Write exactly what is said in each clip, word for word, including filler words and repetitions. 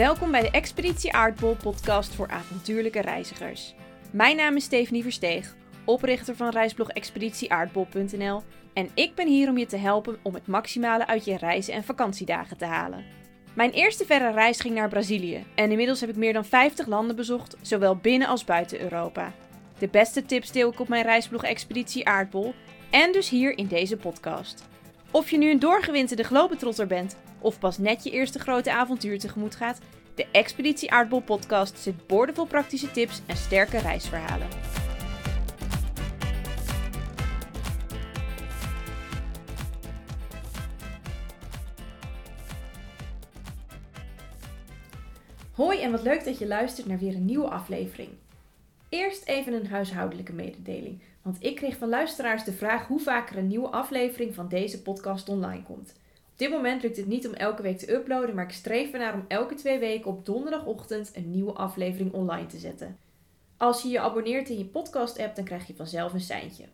Welkom bij de Expeditie Aardbol podcast voor avontuurlijke reizigers. Mijn naam is Stephanie Versteeg, oprichter van reisblog expeditie aardbol punt n l en ik ben hier om je te helpen om het maximale uit je reizen en vakantiedagen te halen. Mijn eerste verre reis ging naar Brazilië en inmiddels heb ik meer dan vijftig landen bezocht, zowel binnen als buiten Europa. De beste tips deel ik op mijn reisblog Expeditie Aardbol en dus hier in deze podcast. Of je nu een doorgewinterde globetrotter bent of pas net je eerste grote avontuur tegemoet gaat, de Expeditie Aardbol podcast zit boordevol praktische tips en sterke reisverhalen. Hoi en wat leuk dat je luistert naar weer een nieuwe aflevering. Eerst even een huishoudelijke mededeling, want ik kreeg van luisteraars de vraag hoe vaak er een nieuwe aflevering van deze podcast online komt. Op dit moment lukt het niet om elke week te uploaden, maar ik streef ernaar om elke twee weken op donderdagochtend een nieuwe aflevering online te zetten. Als je je abonneert in je podcast-app, dan krijg je vanzelf een seintje.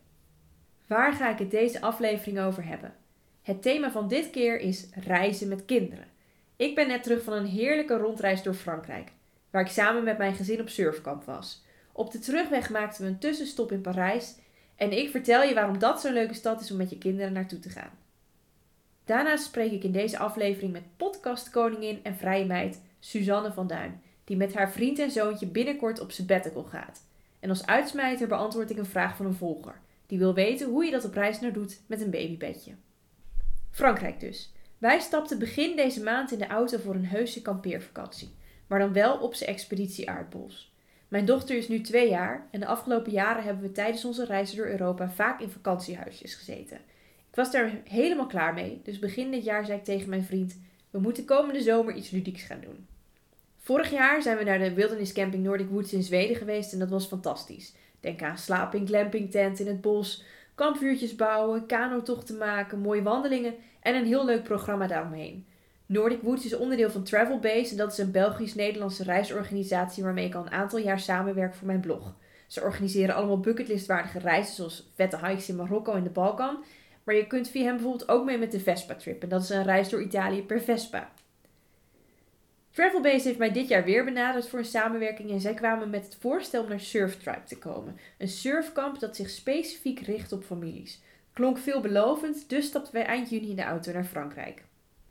Waar ga ik het deze aflevering over hebben? Het thema van dit keer is reizen met kinderen. Ik ben net terug van een heerlijke rondreis door Frankrijk, waar ik samen met mijn gezin op surfkamp was. Op de terugweg maakten we een tussenstop in Parijs en ik vertel je waarom dat zo'n leuke stad is om met je kinderen naartoe te gaan. Daarnaast spreek ik in deze aflevering met podcastkoningin en vrije meid Suzanne van Duin, die met haar vriend en zoontje binnenkort op sabbatical gaat. En als uitsmijter beantwoord ik een vraag van een volger, die wil weten hoe je dat op reis nou doet met een babybedje. Frankrijk dus. Wij stapten begin deze maand in de auto voor een heuse kampeervakantie, maar dan wel op zijn expeditie aardbols. Mijn dochter is nu twee jaar en de afgelopen jaren hebben we tijdens onze reizen door Europa vaak in vakantiehuisjes gezeten. Ik was daar helemaal klaar mee, dus begin dit jaar zei ik tegen mijn vriend, we moeten komende zomer iets ludieks gaan doen. Vorig jaar zijn we naar de Wilderness Camping Nordic Woods in Zweden geweest en dat was fantastisch. Denk aan slaap in glampingtent in het bos, kampvuurtjes bouwen, kanotochten maken, mooie wandelingen en een heel leuk programma daaromheen. Nordic Woods is onderdeel van Travel Base en dat is een Belgisch-Nederlandse reisorganisatie waarmee ik al een aantal jaar samenwerk voor mijn blog. Ze organiseren allemaal bucketlistwaardige reizen zoals vette hikes in Marokko en de Balkan. Maar je kunt via hem bijvoorbeeld ook mee met de Vespa Trip. En dat is een reis door Italië per Vespa. Travelbase heeft mij dit jaar weer benaderd voor een samenwerking. En zij kwamen met het voorstel om naar Surftribe te komen. Een surfkamp dat zich specifiek richt op families. Klonk veelbelovend, dus stapten wij eind juni in de auto naar Frankrijk.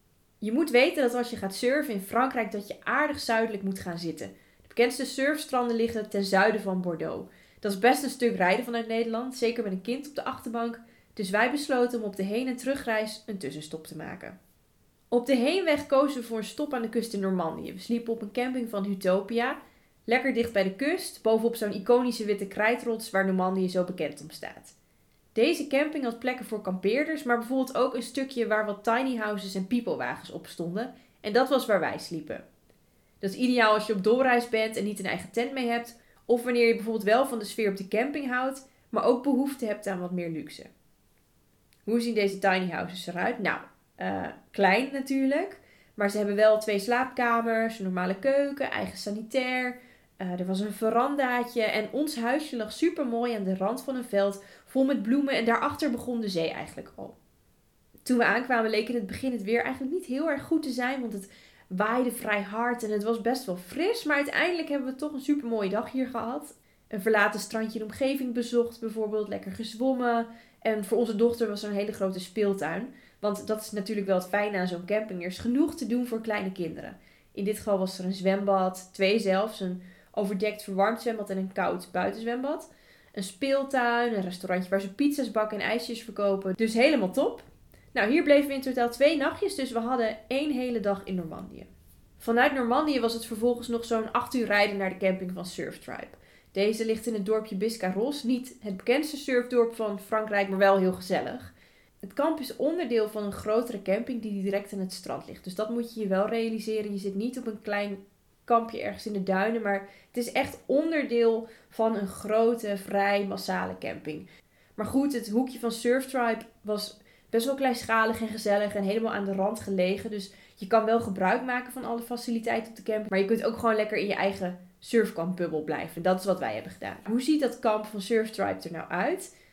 Je moet weten dat als je gaat surfen in Frankrijk dat je aardig zuidelijk moet gaan zitten. De bekendste surfstranden liggen ten zuiden van Bordeaux. Dat is best een stuk rijden vanuit Nederland, zeker met een kind op de achterbank. Dus wij besloten om op de heen- en terugreis een tussenstop te maken. Op de heenweg kozen we voor een stop aan de kust in Normandië. We sliepen op een camping van Utopia, lekker dicht bij de kust, bovenop zo'n iconische witte krijtrots waar Normandië zo bekend om staat. Deze camping had plekken voor kampeerders, maar bijvoorbeeld ook een stukje waar wat tiny houses en pipowagens op stonden. En dat was waar wij sliepen. Dat is ideaal als je op doorreis bent en niet een eigen tent mee hebt, of wanneer je bijvoorbeeld wel van de sfeer op de camping houdt, maar ook behoefte hebt aan wat meer luxe. Hoe zien deze tiny houses eruit? Nou, uh, klein natuurlijk. Maar ze hebben wel twee slaapkamers, een normale keuken, eigen sanitair. Uh, er was een verandaatje en ons huisje lag super mooi aan de rand van een veld vol met bloemen. En daarachter begon de zee eigenlijk al. Toen we aankwamen leek in het begin het weer eigenlijk niet heel erg goed te zijn. Want het waaide vrij hard en het was best wel fris. Maar uiteindelijk hebben we toch een super mooie dag hier gehad. Een verlaten strandje in de omgeving bezocht bijvoorbeeld, lekker gezwommen. En voor onze dochter was er een hele grote speeltuin. Want dat is natuurlijk wel het fijne aan zo'n camping. Er is genoeg te doen voor kleine kinderen. In dit geval was er een zwembad, twee zelfs. Een overdekt verwarmd zwembad en een koud buitenzwembad. Een speeltuin, een restaurantje waar ze pizza's bakken en ijsjes verkopen. Dus helemaal top. Nou, hier bleven we in totaal twee nachtjes. Dus we hadden één hele dag in Normandië. Vanuit Normandië was het vervolgens nog zo'n acht uur rijden naar de camping van Surftribe. Deze ligt in het dorpje Biscarrosse, niet het bekendste surfdorp van Frankrijk, maar wel heel gezellig. Het kamp is onderdeel van een grotere camping die direct aan het strand ligt. Dus dat moet je je wel realiseren. Je zit niet op een klein kampje ergens in de duinen, maar het is echt onderdeel van een grote, vrij massale camping. Maar goed, het hoekje van Surftribe was best wel kleinschalig en gezellig en helemaal aan de rand gelegen. Dus je kan wel gebruik maken van alle faciliteiten op de camping, maar je kunt ook gewoon lekker in je eigen surfkampbubbel blijven. Dat is wat wij hebben gedaan. Hoe ziet dat kamp van Surftribe er nou uit?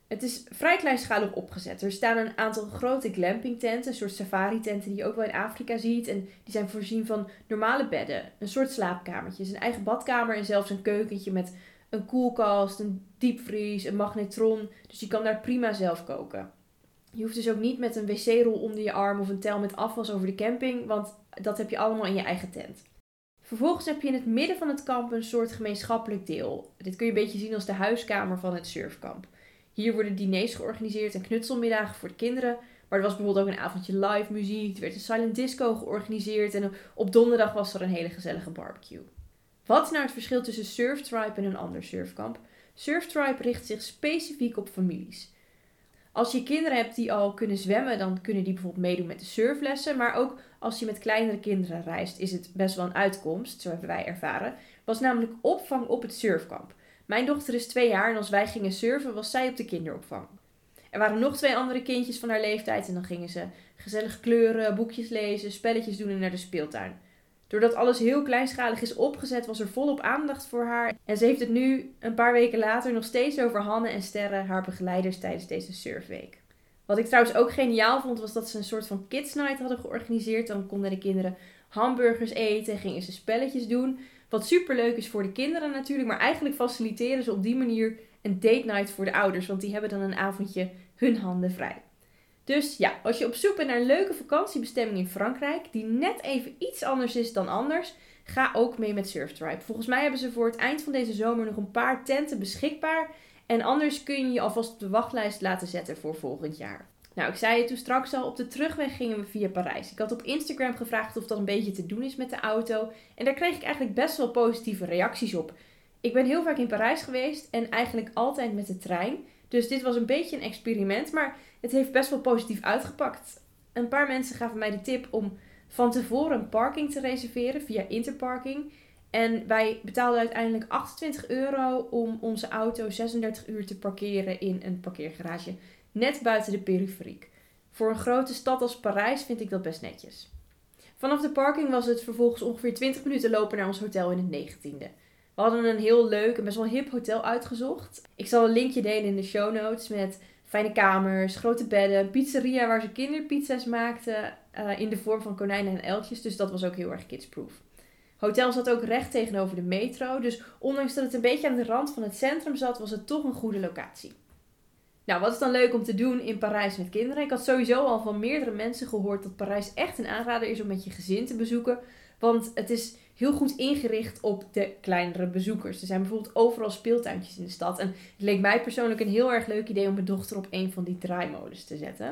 Het is vrij kleinschalig opgezet. Er staan een aantal grote glampingtenten, een soort safari-tenten die je ook wel in Afrika ziet. En die zijn voorzien van normale bedden, een soort slaapkamertjes, een eigen badkamer en zelfs een keukentje met een koelkast, een diepvries, een magnetron. Dus je kan daar prima zelf koken. Je hoeft dus ook niet met een wc-rol onder je arm of een tel met afwas over de camping, want dat heb je allemaal in je eigen tent. Vervolgens heb je in het midden van het kamp een soort gemeenschappelijk deel. Dit kun je een beetje zien als de huiskamer van het surfkamp. Hier worden diners georganiseerd en knutselmiddagen voor de kinderen. Maar er was bijvoorbeeld ook een avondje live muziek. Er werd een silent disco georganiseerd. En op donderdag was er een hele gezellige barbecue. Wat is nou het verschil tussen Surftribe en een ander surfkamp? Surftribe richt zich specifiek op families. Als je kinderen hebt die al kunnen zwemmen, dan kunnen die bijvoorbeeld meedoen met de surflessen. Maar ook als je met kleinere kinderen reist, is het best wel een uitkomst. Zo hebben wij ervaren. Was namelijk opvang op het surfkamp. Mijn dochter is twee jaar en als wij gingen surfen, was zij op de kinderopvang. Er waren nog twee andere kindjes van haar leeftijd en dan gingen ze gezellig kleuren, boekjes lezen, spelletjes doen en naar de speeltuin. Doordat alles heel kleinschalig is opgezet, was er volop aandacht voor haar. En ze heeft het nu, een paar weken later, nog steeds over Hanne en Sterre, haar begeleiders tijdens deze surfweek. Wat ik trouwens ook geniaal vond, was dat ze een soort van kids night hadden georganiseerd. Dan konden de kinderen hamburgers eten, gingen ze spelletjes doen. Wat superleuk is voor de kinderen natuurlijk, maar eigenlijk faciliteren ze op die manier een date night voor de ouders. Want die hebben dan een avondje hun handen vrij. Dus ja, als je op zoek bent naar een leuke vakantiebestemming in Frankrijk, die net even iets anders is dan anders, ga ook mee met Surftribe. Volgens mij hebben ze voor het eind van deze zomer nog een paar tenten beschikbaar. En anders kun je je alvast op de wachtlijst laten zetten voor volgend jaar. Nou, ik zei het toen straks al, op de terugweg gingen we via Parijs. Ik had op Instagram gevraagd of dat een beetje te doen is met de auto. En daar kreeg ik eigenlijk best wel positieve reacties op. Ik ben heel vaak in Parijs geweest en eigenlijk altijd met de trein. Dus dit was een beetje een experiment, maar het heeft best wel positief uitgepakt. Een paar mensen gaven mij de tip om van tevoren een parking te reserveren via Interparking. En wij betaalden uiteindelijk achtentwintig euro om onze auto zesendertig uur te parkeren in een parkeergarage net buiten de periferiek. Voor een grote stad als Parijs vind ik dat best netjes. Vanaf de parking was het vervolgens ongeveer twintig minuten lopen naar ons hotel in het negentiende. We hadden een heel leuk en best wel hip hotel uitgezocht. Ik zal een linkje delen in de show notes met fijne kamers, grote bedden, een pizzeria waar ze kinderpizza's maakten uh, in de vorm van konijnen en elkjes. Dus dat was ook heel erg kidsproof. Hotel zat ook recht tegenover de metro. Dus ondanks dat het een beetje aan de rand van het centrum zat, was het toch een goede locatie. Nou, wat is dan leuk om te doen in Parijs met kinderen? Ik had sowieso al van meerdere mensen gehoord dat Parijs echt een aanrader is om met je gezin te bezoeken. Want het is heel goed ingericht op de kleinere bezoekers. Er zijn bijvoorbeeld overal speeltuintjes in de stad. En het leek mij persoonlijk een heel erg leuk idee om mijn dochter op een van die draaimolens te zetten.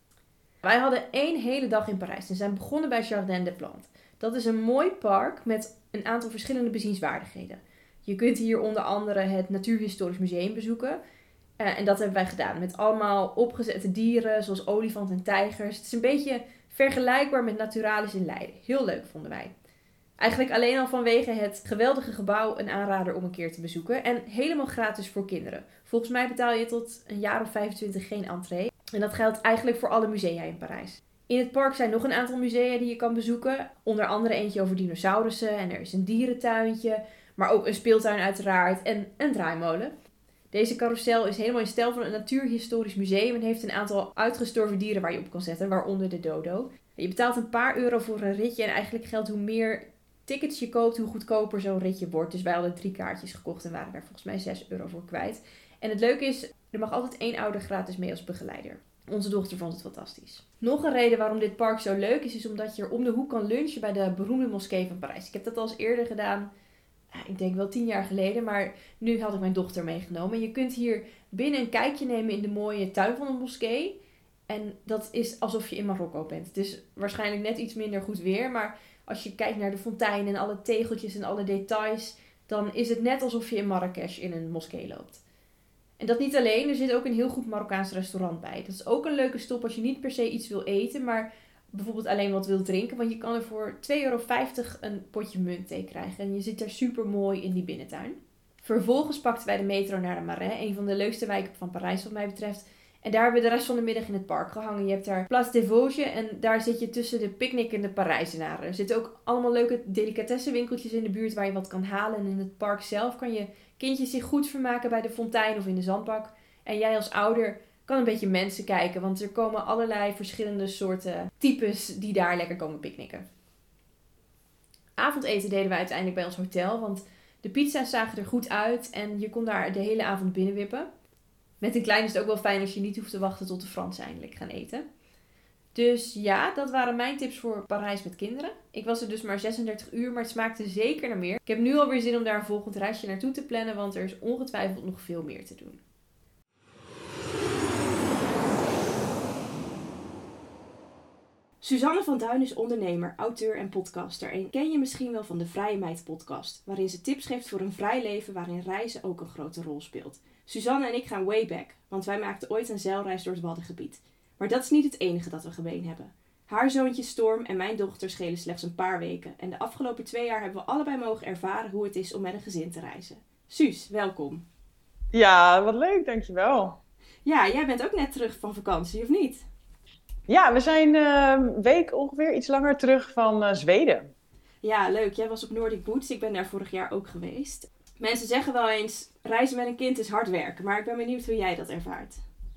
Wij hadden één hele dag in Parijs en zijn begonnen bij Jardin des Plantes. Dat is een mooi park met een aantal verschillende bezienswaardigheden. Je kunt hier onder andere het Natuurhistorisch Museum bezoeken. Uh, en dat hebben wij gedaan met allemaal opgezette dieren zoals olifanten en tijgers. Het is een beetje vergelijkbaar met Naturalis in Leiden. Heel leuk vonden wij. Eigenlijk alleen al vanwege het geweldige gebouw een aanrader om een keer te bezoeken. En helemaal gratis voor kinderen. Volgens mij betaal je tot een jaar of vijfentwintig geen entree. En dat geldt eigenlijk voor alle musea in Parijs. In het park zijn nog een aantal musea die je kan bezoeken. Onder andere eentje over dinosaurussen. En er is een dierentuintje. Maar ook een speeltuin uiteraard. En een draaimolen. Deze carousel is helemaal in stijl van een natuurhistorisch museum. En heeft een aantal uitgestorven dieren waar je op kan zetten. Waaronder de dodo. Je betaalt een paar euro voor een ritje. En eigenlijk geldt hoe meer tickets je koopt, hoe goedkoper zo'n ritje wordt. Dus wij hadden drie kaartjes gekocht en waren daar volgens mij zes euro voor kwijt. En het leuke is, er mag altijd één ouder gratis mee als begeleider. Onze dochter vond het fantastisch. Nog een reden waarom dit park zo leuk is, is omdat je er om de hoek kan lunchen bij de beroemde moskee van Parijs. Ik heb dat al eens eerder gedaan, ik denk wel tien jaar geleden, maar nu had ik mijn dochter meegenomen. En je kunt hier binnen een kijkje nemen in de mooie tuin van de moskee. En dat is alsof je in Marokko bent. Het is waarschijnlijk net iets minder goed weer, maar als je kijkt naar de fontein en alle tegeltjes en alle details, dan is het net alsof je in Marrakesh in een moskee loopt. En dat niet alleen, er zit ook een heel goed Marokkaans restaurant bij. Dat is ook een leuke stop als je niet per se iets wil eten, maar bijvoorbeeld alleen wat wil drinken. Want je kan er voor twee euro vijftig een potje muntthee krijgen. En je zit daar super mooi in die binnentuin. Vervolgens pakten wij de metro naar de Marais, een van de leukste wijken van Parijs wat mij betreft. En daar hebben we de rest van de middag in het park gehangen. Je hebt daar Place des Vosges en daar zit je tussen de picknickende Parijzenaren. Er zitten ook allemaal leuke delicatessenwinkeltjes in de buurt waar je wat kan halen. En in het park zelf kan je kindjes zich goed vermaken bij de fontein of in de zandbak. En jij als ouder kan een beetje mensen kijken, want er komen allerlei verschillende soorten types die daar lekker komen picknicken. Avondeten deden we uiteindelijk bij ons hotel, want de pizza's zagen er goed uit en je kon daar de hele avond binnenwippen. Met een klein is het ook wel fijn als je niet hoeft te wachten tot de Fransen eindelijk gaan eten. Dus ja, dat waren mijn tips voor Parijs met kinderen. Ik was er dus maar zesendertig uur, maar het smaakte zeker naar meer. Ik heb nu alweer zin om daar een volgend reisje naartoe te plannen, want er is ongetwijfeld nog veel meer te doen. Suzanne van Duin is ondernemer, auteur en podcaster en ken je misschien wel van de Vrije Meid podcast, waarin ze tips geeft voor een vrij leven waarin reizen ook een grote rol speelt. Suzanne en ik gaan way back, want wij maakten ooit een zeilreis door het Waddengebied. Maar dat is niet het enige dat we gemeen hebben. Haar zoontje Storm en mijn dochter schelen slechts een paar weken en de afgelopen twee jaar hebben we allebei mogen ervaren hoe het is om met een gezin te reizen. Suus, welkom. Ja, wat leuk, dankjewel. Ja, jij bent ook net terug van vakantie, of niet? Ja, we zijn uh, een week ongeveer iets langer terug van uh, Zweden. Ja, leuk. Jij was op Nordic Woods. Ik ben daar vorig jaar ook geweest. Mensen zeggen wel eens, reizen met een kind is hard werken. Maar ik ben benieuwd hoe jij dat ervaart.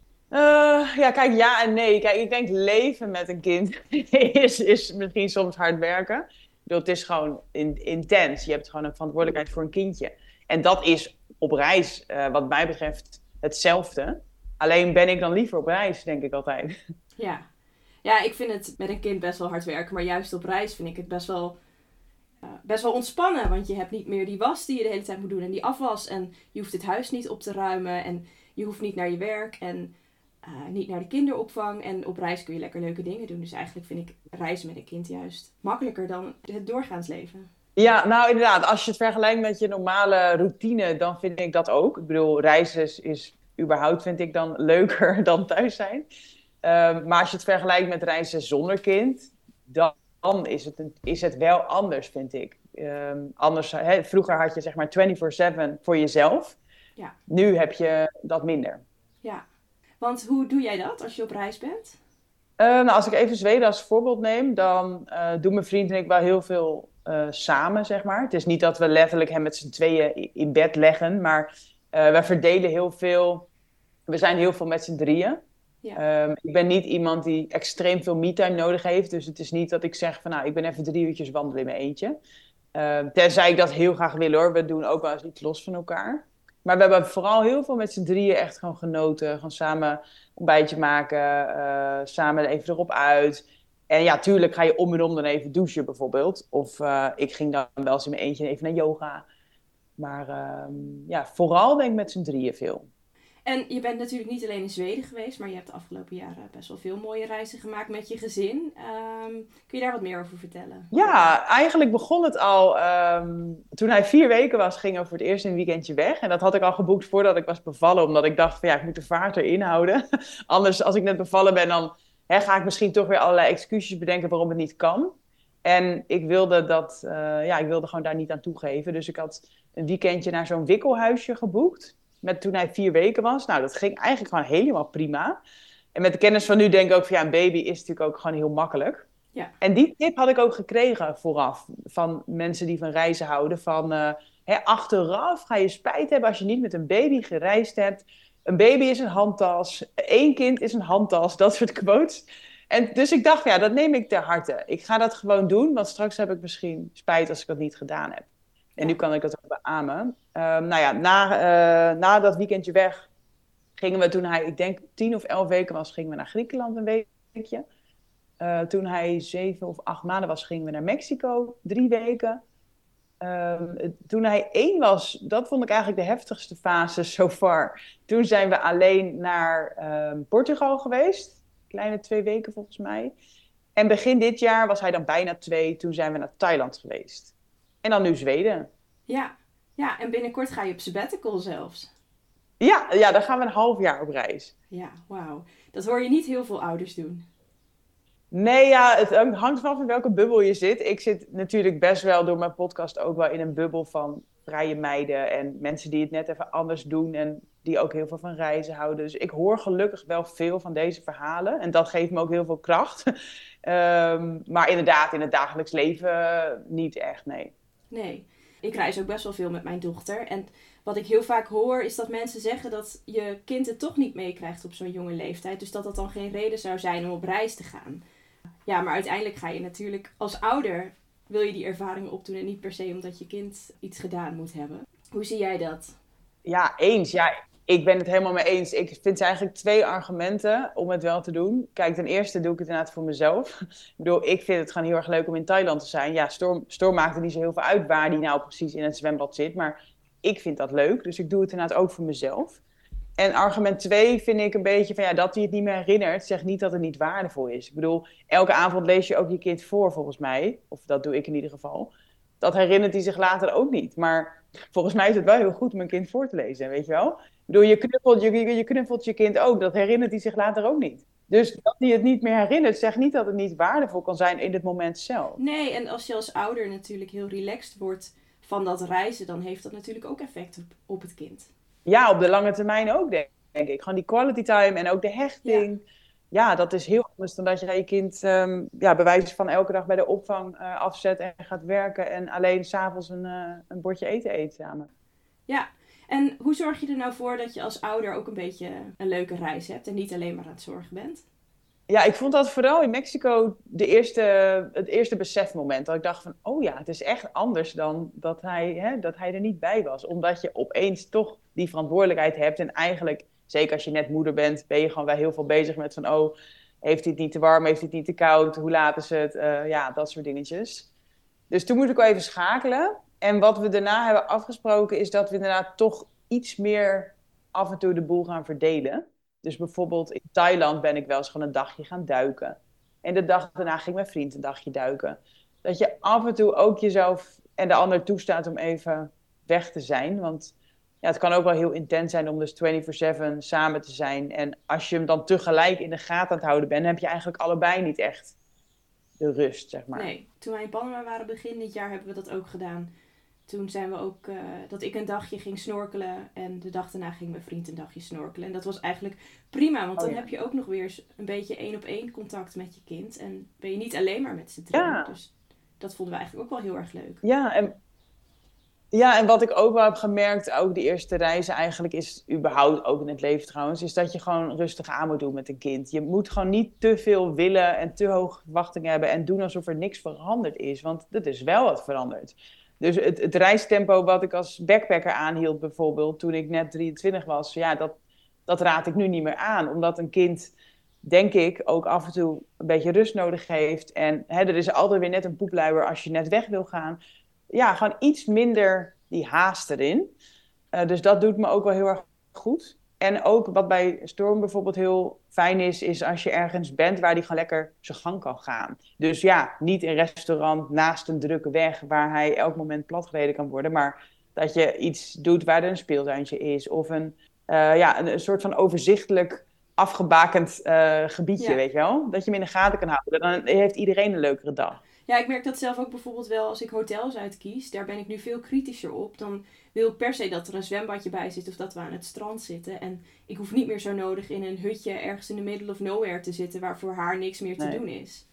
Uh, ja, kijk, ja en nee. Kijk, ik denk leven met een kind is, is misschien soms hard werken. Ik bedoel, het is gewoon in, intens. Je hebt gewoon een verantwoordelijkheid voor een kindje. En dat is op reis, uh, wat mij betreft, hetzelfde. Alleen ben ik dan liever op reis, denk ik altijd. Ja. Ja, ik vind het met een kind best wel hard werken. Maar juist op reis vind ik het best wel, uh, best wel ontspannen. Want je hebt niet meer die was die je de hele tijd moet doen. En die afwas. En je hoeft het huis niet op te ruimen. En je hoeft niet naar je werk. En uh, niet naar de kinderopvang. En op reis kun je lekker leuke dingen doen. Dus eigenlijk vind ik reizen met een kind juist makkelijker dan het doorgaans leven. Ja, nou inderdaad. Als je het vergelijkt met je normale routine, dan vind ik dat ook. Ik bedoel, reizen is, is überhaupt, vind ik dan, leuker dan thuis zijn. Uh, maar als je het vergelijkt met reizen zonder kind, dan is het, een, is het wel anders, vind ik. Um, anders, he, vroeger had je zeg maar vierentwintig zeven voor jezelf. Ja. Nu heb je dat minder. Ja, want hoe doe jij dat als je op reis bent? Uh, nou, als ik even Zweden als voorbeeld neem, dan uh, doen mijn vriend en ik wel heel veel uh, samen, zeg maar. Het is niet dat we letterlijk hem met z'n tweeën in bed leggen, maar uh, we verdelen heel veel. We zijn heel veel met z'n drieën. Ja. Um, ik ben niet iemand die extreem veel me-time nodig heeft. Dus het is niet dat ik zeg van nou, ik ben even drie uurtjes wandelen in mijn eentje. Uh, tenzij ik dat heel graag wil hoor. We doen ook wel eens iets los van elkaar. Maar we hebben vooral heel veel met z'n drieën echt gewoon genoten. Gewoon samen een ontbijtje maken. Uh, samen even erop uit. En ja, tuurlijk ga je om en om dan even douchen bijvoorbeeld. Of uh, ik ging dan wel eens in mijn eentje even naar yoga. Maar uh, ja, vooral denk ik met z'n drieën veel. En je bent natuurlijk niet alleen in Zweden geweest, maar je hebt de afgelopen jaren best wel veel mooie reizen gemaakt met je gezin. Um, kun je daar wat meer over vertellen? Ja, eigenlijk begon het al um, toen hij vier weken was, gingen we voor het eerst een weekendje weg. En dat had ik al geboekt voordat ik was bevallen, omdat ik dacht van ja, ik moet de vaart erin houden. Anders, als ik net bevallen ben, dan hè, ga ik misschien toch weer allerlei excuses bedenken waarom het niet kan. En ik wilde dat, uh, ja, ik wilde gewoon daar niet aan toegeven. Dus ik had een weekendje naar zo'n wikkelhuisje geboekt. Met toen hij vier weken was. Nou, dat ging eigenlijk gewoon helemaal prima. En met de kennis van nu denk ik ook van ja, een baby is natuurlijk ook gewoon heel makkelijk. Ja. En die tip had ik ook gekregen vooraf. Van mensen die van reizen houden. Van uh, hè, achteraf ga je spijt hebben als je niet met een baby gereisd hebt. Een baby is een handtas. Eén kind is een handtas. Dat soort quotes. En dus ik dacht, ja, dat neem ik ter harte. Ik ga dat gewoon doen. Want straks heb ik misschien spijt als ik dat niet gedaan heb. En nu kan ik dat ook beamen. Um, nou ja, na, uh, na dat weekendje weg gingen we toen hij, ik denk tien of elf weken was, gingen we naar Griekenland een weekje. Uh, toen hij zeven of acht maanden was, gingen we naar Mexico, drie weken. Um, toen hij één was, dat vond ik eigenlijk de heftigste fase so far. Toen zijn we alleen naar um, Portugal geweest. Kleine twee weken volgens mij. En begin dit jaar was hij dan bijna twee. Toen zijn we naar Thailand geweest. En dan nu Zweden. Ja, ja, en binnenkort ga je op sabbatical zelfs. Ja, ja, dan gaan we een half jaar op reis. Ja, wauw. Dat hoor je niet heel veel ouders doen. Nee, ja, het hangt vanaf in welke bubbel je zit. Ik zit natuurlijk best wel door mijn podcast ook wel in een bubbel van vrije meiden. En mensen die het net even anders doen en die ook heel veel van reizen houden. Dus ik hoor gelukkig wel veel van deze verhalen. En dat geeft me ook heel veel kracht. um, maar inderdaad, in het dagelijks leven niet echt, nee. Nee. ik reis ook best wel veel met mijn dochter. En wat ik heel vaak hoor is dat mensen zeggen dat je kind het toch niet meekrijgt op zo'n jonge leeftijd. Dus dat dat dan geen reden zou zijn om op reis te gaan. Ja, maar uiteindelijk ga je natuurlijk als ouder, wil je die ervaringen opdoen en niet per se omdat je kind iets gedaan moet hebben. Hoe zie jij dat? Ja, eens. Ja, ik ben het helemaal mee eens. Ik vind eigenlijk twee argumenten om het wel te doen. Kijk, ten eerste doe ik het inderdaad voor mezelf. Ik bedoel, ik vind het gewoon heel erg leuk om in Thailand te zijn. Ja, Storm, Storm maakt er niet zo heel veel uit waar die nou precies in het zwembad zit. Maar ik vind dat leuk, dus ik doe het inderdaad ook voor mezelf. En argument twee vind ik een beetje van ja, dat hij het niet meer herinnert, zegt niet dat het niet waardevol is. Ik bedoel, elke avond lees je ook je kind voor, volgens mij. Of dat doe ik in ieder geval. Dat herinnert hij zich later ook niet. Maar volgens mij is het wel heel goed om een kind voor te lezen, weet je wel? Ik bedoel, je knuffelt je, je knuffelt je kind ook, dat herinnert hij zich later ook niet. Dus dat hij het niet meer herinnert, zegt niet dat het niet waardevol kan zijn in het moment zelf. Nee, en als je als ouder natuurlijk heel relaxed wordt van dat reizen, dan heeft dat natuurlijk ook effect op, op het kind. Ja, op de lange termijn ook, denk ik. Gewoon die quality time en ook de hechting. Ja, ja dat is heel anders dan dat je je kind um, ja, bij wijze van elke dag bij de opvang uh, afzet en gaat werken en alleen 's avonds een, uh, een bordje eten eet samen. Ja, en hoe zorg je er nou voor dat je als ouder ook een beetje een leuke reis hebt en niet alleen maar aan het zorgen bent? Ja, ik vond dat vooral in Mexico de eerste, het eerste besefmoment. Dat ik dacht van, oh ja, het is echt anders dan dat hij, hè, dat hij er niet bij was. Omdat je opeens toch die verantwoordelijkheid hebt. En eigenlijk, zeker als je net moeder bent, ben je gewoon wel heel veel bezig met van, oh, heeft hij het niet te warm, heeft hij het niet te koud, hoe laat is het? Uh, ja, dat soort dingetjes. Dus toen moest ik wel even schakelen. En wat we daarna hebben afgesproken is dat we inderdaad toch iets meer af en toe de boel gaan verdelen. Dus bijvoorbeeld in Thailand ben ik wel eens gewoon een dagje gaan duiken. En de dag daarna ging mijn vriend een dagje duiken. Dat je af en toe ook jezelf en de ander toestaat om even weg te zijn. Want ja, het kan ook wel heel intens zijn om dus vierentwintig zeven samen te zijn. En als je hem dan tegelijk in de gaten aan het houden bent, dan heb je eigenlijk allebei niet echt de rust, zeg maar. Nee, toen wij in Panama waren begin dit jaar hebben we dat ook gedaan. Toen zijn we ook, uh, dat ik een dagje ging snorkelen en de dag daarna ging mijn vriend een dagje snorkelen. En dat was eigenlijk prima, want dan oh, ja. heb je ook nog weer een beetje één op één contact met je kind. En ben je niet alleen maar met z'n drieën. Ja. Dus dat vonden we eigenlijk ook wel heel erg leuk. Ja, en, ja, en wat ik ook wel heb gemerkt, ook de eerste reizen eigenlijk, is überhaupt ook in het leven trouwens, is dat je gewoon rustig aan moet doen met een kind. Je moet gewoon niet te veel willen en te hoge verwachtingen hebben en doen alsof er niks veranderd is. Want dat is wel wat veranderd. Dus het, het reistempo wat ik als backpacker aanhield bijvoorbeeld, toen ik net drieëntwintig was, ja, dat, dat raad ik nu niet meer aan. Omdat een kind, denk ik, ook af en toe een beetje rust nodig heeft. En hè, er is altijd weer net een poepluier als je net weg wil gaan. Ja, gewoon iets minder die haast erin. Uh, dus dat doet me ook wel heel erg goed. En ook wat bij Storm bijvoorbeeld heel fijn is, is als je ergens bent waar die gewoon lekker zijn gang kan gaan. Dus ja, niet een restaurant naast een drukke weg waar hij elk moment platgereden kan worden, maar dat je iets doet waar er een speeltuintje is of een, uh, ja, een, een soort van overzichtelijk afgebakend uh, gebiedje, ja. Weet je wel? Dat je hem in de gaten kan houden. Dan heeft iedereen een leukere dag. Ja, ik merk dat zelf ook bijvoorbeeld wel als ik hotels uitkies. Daar ben ik nu veel kritischer op. Dan wil ik per se dat er een zwembadje bij zit of dat we aan het strand zitten. En ik hoef niet meer zo nodig in een hutje ergens in the middle of nowhere te zitten waar voor haar niks meer te nee. doen is.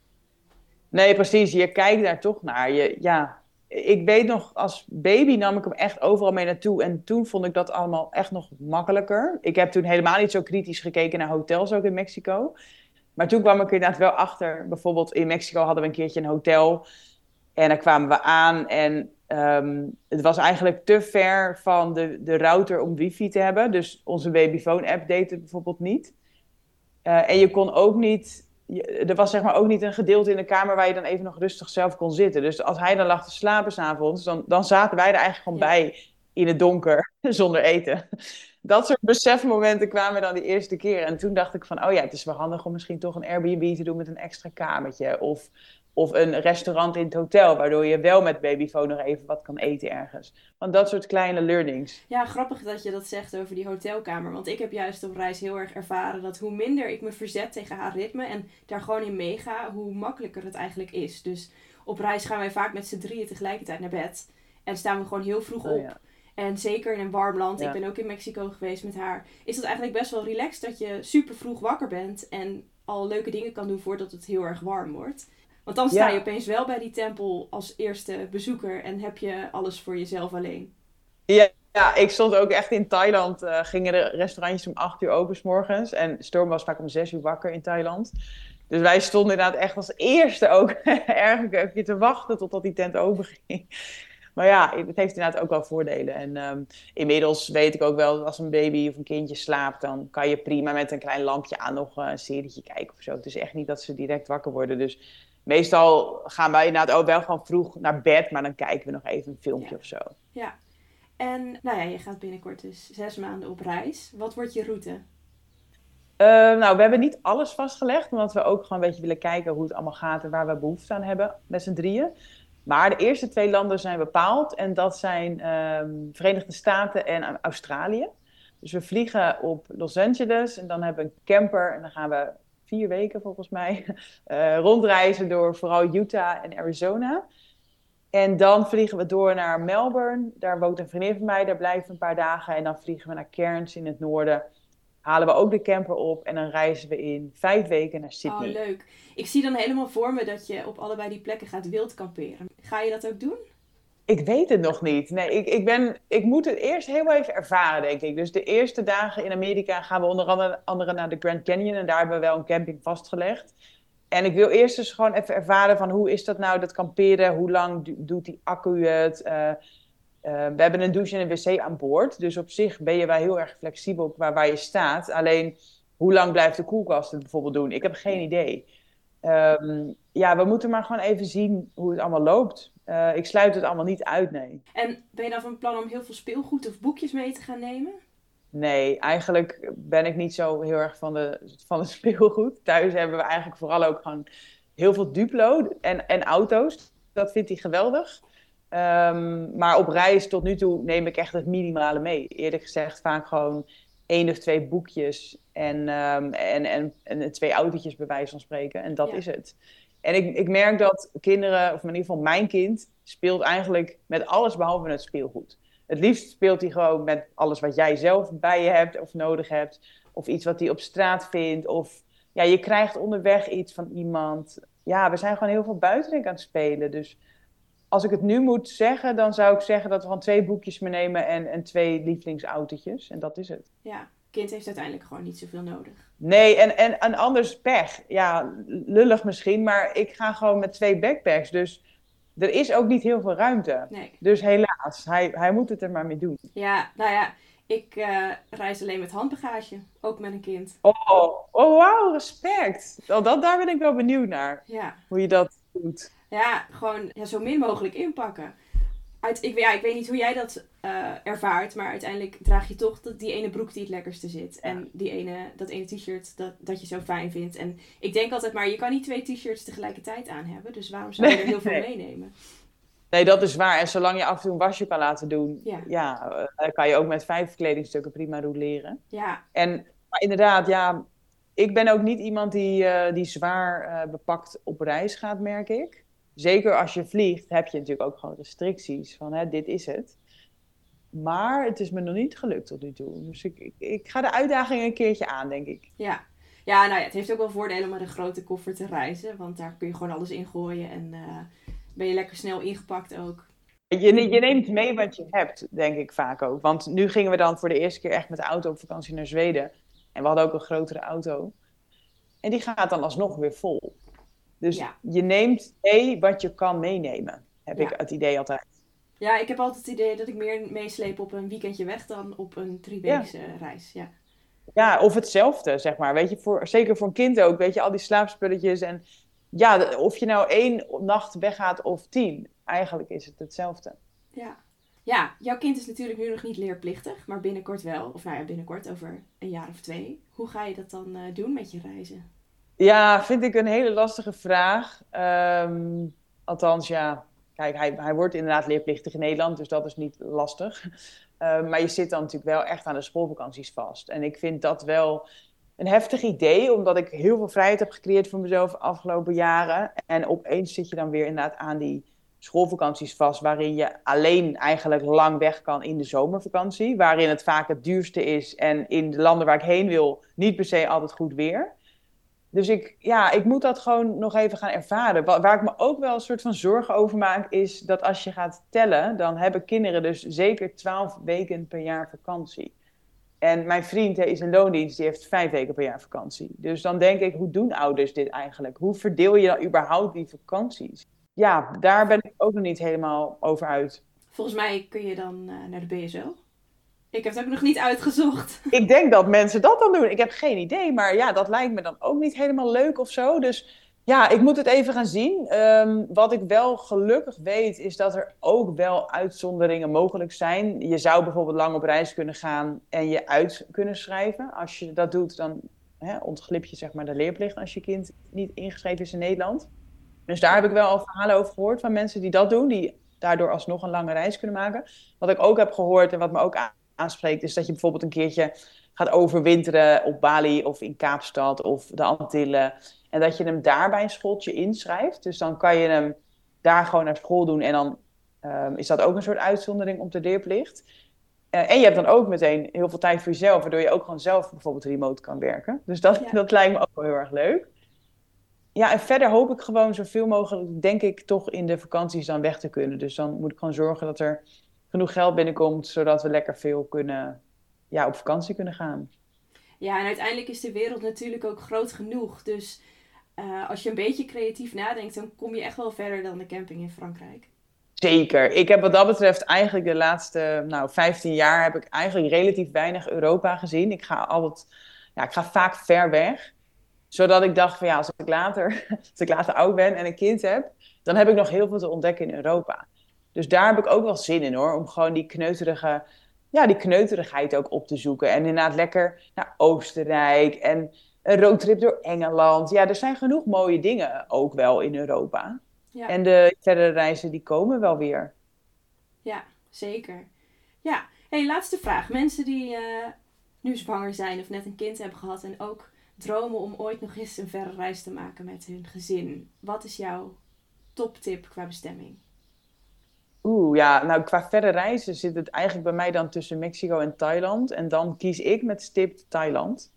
Nee, precies. Je kijkt daar toch naar. Je, ja, ik weet nog, als baby nam ik hem echt overal mee naartoe. En toen vond ik dat allemaal echt nog makkelijker. Ik heb toen helemaal niet zo kritisch gekeken naar hotels ook in Mexico. Maar toen kwam ik inderdaad wel achter. Bijvoorbeeld in Mexico hadden we een keertje een hotel. En daar kwamen we aan. En um, het was eigenlijk te ver van de, de router om wifi te hebben. Dus onze babyphone app deed het bijvoorbeeld niet. Uh, en je kon ook niet... Je, er was zeg maar ook niet een gedeelte in de kamer waar je dan even nog rustig zelf kon zitten. Dus als hij dan lag te slapen 's avonds, dan, dan zaten wij er eigenlijk gewoon ja. bij in het donker, zonder eten. Dat soort besefmomenten kwamen dan die eerste keer. En toen dacht ik van, oh ja, het is wel handig om misschien toch een Airbnb te doen met een extra kamertje. Of, of een restaurant in het hotel, waardoor je wel met babyfoon nog even wat kan eten ergens. Want dat soort kleine learnings. Ja, grappig dat je dat zegt over die hotelkamer. Want ik heb juist op reis heel erg ervaren dat hoe minder ik me verzet tegen haar ritme en daar gewoon in meega, hoe makkelijker het eigenlijk is. Dus op reis gaan wij vaak met z'n drieën tegelijkertijd naar bed. En staan we gewoon heel vroeg op. Oh, ja. En zeker in een warm land, ja. Ik ben ook in Mexico geweest met haar, is dat eigenlijk best wel relaxed dat je super vroeg wakker bent en al leuke dingen kan doen voordat het heel erg warm wordt. Want dan sta Ja. je opeens wel bij die tempel als eerste bezoeker en heb je alles voor jezelf alleen. Ja, ja, ik stond ook echt in Thailand. eh, gingen de restaurantjes om acht uur open 's morgens. En Storm was vaak om zes uur wakker in Thailand. Dus wij stonden inderdaad echt als eerste ook ergens even te wachten totdat die tent open ging. Maar ja, het heeft inderdaad ook wel voordelen. En ehm, inmiddels weet ik ook wel dat als een baby of een kindje slaapt, dan kan je prima met een klein lampje aan nog eh, een serietje kijken of zo. Het is echt niet dat ze direct wakker worden. Dus meestal gaan wij inderdaad ook wel gewoon vroeg naar bed, maar dan kijken we nog even een filmpje Ja. of zo. Ja. En nou ja, je gaat binnenkort dus zes maanden op reis. Wat wordt je route? Uh, nou, we hebben niet alles vastgelegd, omdat we ook gewoon een beetje willen kijken hoe het allemaal gaat en waar we behoefte aan hebben met z'n drieën. Maar de eerste twee landen zijn bepaald en dat zijn um, Verenigde Staten en Australië. Dus we vliegen op Los Angeles en dan hebben we een camper en dan gaan we vier weken volgens mij uh, rondreizen door vooral Utah en Arizona. En dan vliegen we door naar Melbourne, daar woont een vriendin van mij, daar blijven we een paar dagen en dan vliegen we naar Cairns in het noorden. Halen we ook de camper op en dan reizen we in vijf weken naar Sydney. Oh, leuk. Ik zie dan helemaal voor me dat je op allebei die plekken gaat wild kamperen. Ga je dat ook doen? Ik weet het nog niet. Nee, ik, ik, ben, ik moet het eerst heel even ervaren, denk ik. Dus de eerste dagen in Amerika gaan we onder andere, andere naar de Grand Canyon en daar hebben we wel een camping vastgelegd. En ik wil eerst dus gewoon even ervaren van hoe is dat nou, dat kamperen, hoe lang doet die accu het... Uh, Uh, we hebben een douche en een wc aan boord. Dus op zich ben je wel heel erg flexibel waar, waar je staat. Alleen, hoe lang blijft de koelkast het bijvoorbeeld doen? Ik heb geen idee. Um, ja, we moeten maar gewoon even zien hoe het allemaal loopt. Uh, ik sluit het allemaal niet uit, nee. En ben je dan van plan om heel veel speelgoed of boekjes mee te gaan nemen? Nee, eigenlijk ben ik niet zo heel erg van de, van de speelgoed. Thuis hebben we eigenlijk vooral ook gewoon heel veel Duplo en, en auto's. Dat vindt hij geweldig. Um, maar op reis tot nu toe neem ik echt het minimale mee. Eerlijk gezegd vaak gewoon één of twee boekjes en, um, en, en, en twee autootjes bij wijze van spreken. En dat ja. is het. En ik, ik merk dat kinderen, of in ieder geval mijn kind, speelt eigenlijk met alles behalve het speelgoed. Het liefst speelt hij gewoon met alles wat jij zelf bij je hebt of nodig hebt. Of iets wat hij op straat vindt. Of ja, je krijgt onderweg iets van iemand. Ja, we zijn gewoon heel veel buiten denk ik, aan het spelen. Dus als ik het nu moet zeggen, dan zou ik zeggen dat we gewoon twee boekjes meenemen en, en twee lievelingsautootjes. En dat is het. Ja, kind heeft uiteindelijk gewoon niet zoveel nodig. Nee, en, en, en anders pech. Ja, lullig misschien, maar ik ga gewoon met twee backpacks. Dus er is ook niet heel veel ruimte. Nee. Dus helaas, hij, hij moet het er maar mee doen. Ja, nou ja, ik uh, reis alleen met handbagage. Ook met een kind. Oh, oh wauw, respect. Dat, dat, daar ben ik wel benieuwd naar. Ja. Hoe je dat doet. Ja, gewoon ja, zo min mogelijk inpakken. Uit, ik, ja, ik weet niet hoe jij dat uh, ervaart, maar uiteindelijk draag je toch dat, die ene broek die het lekkerste zit. Ja. En die ene, dat ene t-shirt dat, dat je zo fijn vindt. En ik denk altijd maar, je kan niet twee t-shirts tegelijkertijd aan hebben. Dus waarom zou je nee, er heel veel nee. meenemen? Nee, dat is waar. En zolang je af en toe een wasje kan laten doen, ja. Ja, uh, kan je ook met vijf kledingstukken prima roleren. Ja. En maar inderdaad, ja, ik ben ook niet iemand die, uh, die zwaar uh, bepakt op reis gaat, merk ik. Zeker als je vliegt, heb je natuurlijk ook gewoon restricties van hè, dit is het. Maar het is me nog niet gelukt tot nu toe. Dus ik, ik, ik ga de uitdaging een keertje aan, denk ik. Ja. Ja, nou ja, het heeft ook wel voordelen om met een grote koffer te reizen. Want daar kun je gewoon alles in gooien en uh, ben je lekker snel ingepakt ook. Je, je neemt mee wat je hebt, denk ik vaak ook. Want nu gingen we dan voor de eerste keer echt met de auto op vakantie naar Zweden. En we hadden ook een grotere auto. En die gaat dan alsnog weer vol. Dus ja. Je neemt mee wat je kan meenemen, heb ja. ik het idee altijd. Ja, ik heb altijd het idee dat ik meer meesleep op een weekendje weg dan op een drieweekse ja. reis. Ja. Ja, of hetzelfde, zeg maar. Weet je, voor, zeker voor een kind ook, weet je, al die slaapspulletjes. En ja, of je nou één nacht weggaat of tien, eigenlijk is het hetzelfde. Ja. Ja, jouw kind is natuurlijk nu nog niet leerplichtig, maar binnenkort wel. Of nou ja, binnenkort over een jaar of twee. Hoe ga je dat dan uh, doen met je reizen? Ja, vind ik een hele lastige vraag. Um, althans, ja, kijk, hij, hij wordt inderdaad leerplichtig in Nederland, dus dat is niet lastig. Uh, maar je zit dan natuurlijk wel echt aan de schoolvakanties vast. En ik vind dat wel een heftig idee, omdat ik heel veel vrijheid heb gecreëerd voor mezelf de afgelopen jaren. En opeens zit je dan weer inderdaad aan die schoolvakanties vast, waarin je alleen eigenlijk lang weg kan in de zomervakantie, waarin het vaak het duurste is en in de landen waar ik heen wil niet per se altijd goed weer. Dus ik, ja, ik moet dat gewoon nog even gaan ervaren. Wa- Waar ik me ook wel een soort van zorgen over maak, is dat als je gaat tellen, dan hebben kinderen dus zeker twaalf weken per jaar vakantie. En mijn vriend hij is in loondienst, die heeft vijf weken per jaar vakantie. Dus dan denk ik, hoe doen ouders dit eigenlijk? Hoe verdeel je dan überhaupt die vakanties? Ja, daar ben ik ook nog niet helemaal over uit. Volgens mij kun je dan uh, naar de B S O. Ik heb het ook nog niet uitgezocht. Ik denk dat mensen dat dan doen. Ik heb geen idee, maar ja, dat lijkt me dan ook niet helemaal leuk of zo. Dus ja, ik moet het even gaan zien. Um, wat ik wel gelukkig weet, is dat er ook wel uitzonderingen mogelijk zijn. Je zou bijvoorbeeld lang op reis kunnen gaan en je uit kunnen schrijven. Als je dat doet, dan hè, ontglip je zeg maar de leerplicht als je kind niet ingeschreven is in Nederland. Dus daar heb ik wel al verhalen over gehoord van mensen die dat doen, die daardoor alsnog een lange reis kunnen maken. Wat ik ook heb gehoord en wat me ook aanspreekt, is dat je bijvoorbeeld een keertje gaat overwinteren op Bali of in Kaapstad of de Antillen. En dat je hem daar bij een schooltje inschrijft. Dus dan kan je hem daar gewoon naar school doen. En dan um, is dat ook een soort uitzondering op de leerplicht. Uh, en je hebt dan ook meteen heel veel tijd voor jezelf, waardoor je ook gewoon zelf bijvoorbeeld remote kan werken. Dus dat, ja. dat lijkt me ook wel heel erg leuk. Ja, en verder hoop ik gewoon zoveel mogelijk, denk ik, toch in de vakanties dan weg te kunnen. Dus dan moet ik gewoon zorgen dat er genoeg geld binnenkomt, zodat we lekker veel kunnen, ja, op vakantie kunnen gaan. Ja, en uiteindelijk is de wereld natuurlijk ook groot genoeg. Dus uh, als je een beetje creatief nadenkt, dan kom je echt wel verder dan de camping in Frankrijk. Zeker. Ik heb wat dat betreft eigenlijk de laatste nou, vijftien jaar heb ik eigenlijk relatief weinig Europa gezien. Ik ga altijd, ja, ik ga vaak ver weg. Zodat ik dacht van ja, als ik later, als ik later oud ben en een kind heb, dan heb ik nog heel veel te ontdekken in Europa. Dus daar heb ik ook wel zin in hoor, om gewoon die kneuterige, ja, die kneuterigheid ook op te zoeken. En inderdaad lekker naar Oostenrijk en een roadtrip door Engeland. Ja, er zijn genoeg mooie dingen ook wel in Europa. Ja. En de verdere reizen die komen wel weer. Ja, zeker. Ja, hey, laatste vraag. Mensen die uh, nu zwanger zijn of net een kind hebben gehad en ook dromen om ooit nog eens een verre reis te maken met hun gezin. Wat is jouw toptip qua bestemming? Oeh, ja, nou qua verre reizen zit het eigenlijk bij mij dan tussen Mexico en Thailand. En dan kies ik met stip Thailand.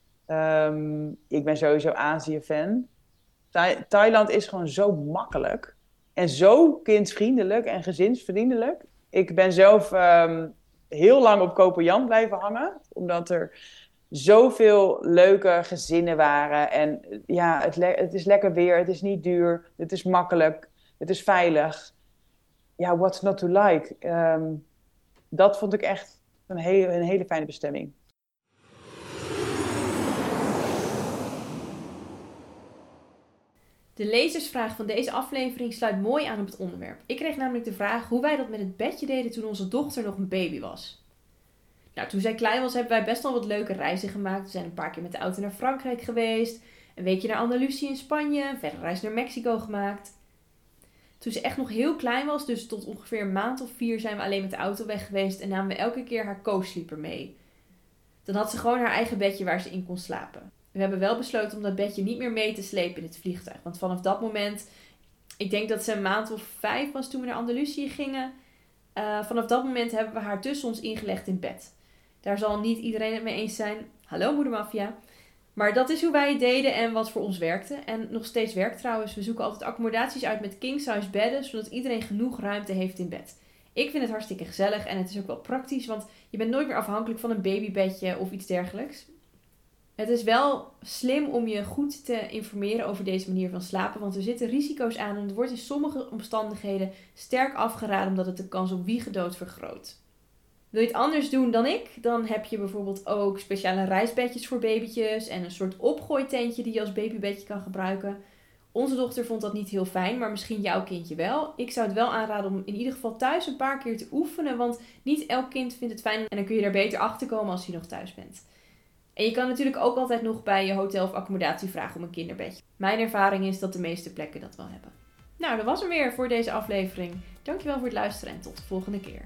Um, ik ben sowieso Azië-fan. Tha- Thailand is gewoon zo makkelijk. En zo kindvriendelijk en gezinsvriendelijk. Ik ben zelf um, heel lang op Koh Phangan blijven hangen. Omdat er zoveel leuke gezinnen waren. En ja, het, le- het is lekker weer. Het is niet duur. Het is makkelijk. Het is veilig. Ja, what's not to like? Um, dat vond ik echt een hele, een hele fijne bestemming. De lezersvraag van deze aflevering sluit mooi aan op het onderwerp. Ik kreeg namelijk de vraag hoe wij dat met het bedje deden toen onze dochter nog een baby was. Nou, toen zij klein was hebben wij best wel wat leuke reizen gemaakt. We zijn een paar keer met de auto naar Frankrijk geweest. Een weekje naar Andalusië in Spanje. Een verdere reis naar Mexico gemaakt. Toen ze echt nog heel klein was, dus tot ongeveer een maand of vier, zijn we alleen met de auto weg geweest. En namen we elke keer haar co-sleeper mee. Dan had ze gewoon haar eigen bedje waar ze in kon slapen. We hebben wel besloten om dat bedje niet meer mee te slepen in het vliegtuig. Want vanaf dat moment, ik denk dat ze een maand of vijf was toen we naar Andalusië gingen. Uh, vanaf dat moment hebben we haar tussen ons ingelegd in bed. Daar zal niet iedereen het mee eens zijn. Hallo moedermafia. Maar dat is hoe wij het deden en wat voor ons werkte. En nog steeds werkt trouwens. We zoeken altijd accommodaties uit met king-size bedden, zodat iedereen genoeg ruimte heeft in bed. Ik vind het hartstikke gezellig en het is ook wel praktisch, want je bent nooit meer afhankelijk van een babybedje of iets dergelijks. Het is wel slim om je goed te informeren over deze manier van slapen, want er zitten risico's aan en het wordt in sommige omstandigheden sterk afgeraden omdat het de kans op wiegedood vergroot. Wil je het anders doen dan ik? Dan heb je bijvoorbeeld ook speciale reisbedjes voor babytjes en een soort opgooitentje die je als babybedje kan gebruiken. Onze dochter vond dat niet heel fijn, maar misschien jouw kindje wel. Ik zou het wel aanraden om in ieder geval thuis een paar keer te oefenen, want niet elk kind vindt het fijn en dan kun je daar beter achter komen als je nog thuis bent. En je kan natuurlijk ook altijd nog bij je hotel of accommodatie vragen om een kinderbedje. Mijn ervaring is dat de meeste plekken dat wel hebben. Nou, dat was hem weer voor deze aflevering. Dankjewel voor het luisteren en tot de volgende keer.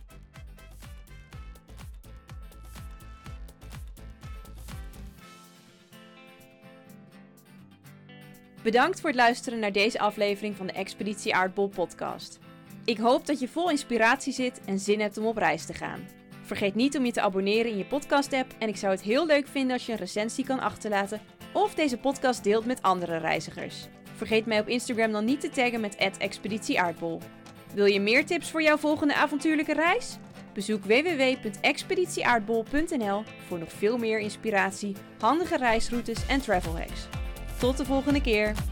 Bedankt voor het luisteren naar deze aflevering van de Expeditie Aardbol podcast. Ik hoop dat je vol inspiratie zit en zin hebt om op reis te gaan. Vergeet niet om je te abonneren in je podcast app en ik zou het heel leuk vinden als je een recensie kan achterlaten of deze podcast deelt met andere reizigers. Vergeet mij op Instagram dan niet te taggen met at expeditie aardbol. Wil je meer tips voor jouw volgende avontuurlijke reis? Bezoek w w w punt expeditie aardbol punt n l voor nog veel meer inspiratie, handige reisroutes en travel hacks. Tot de volgende keer!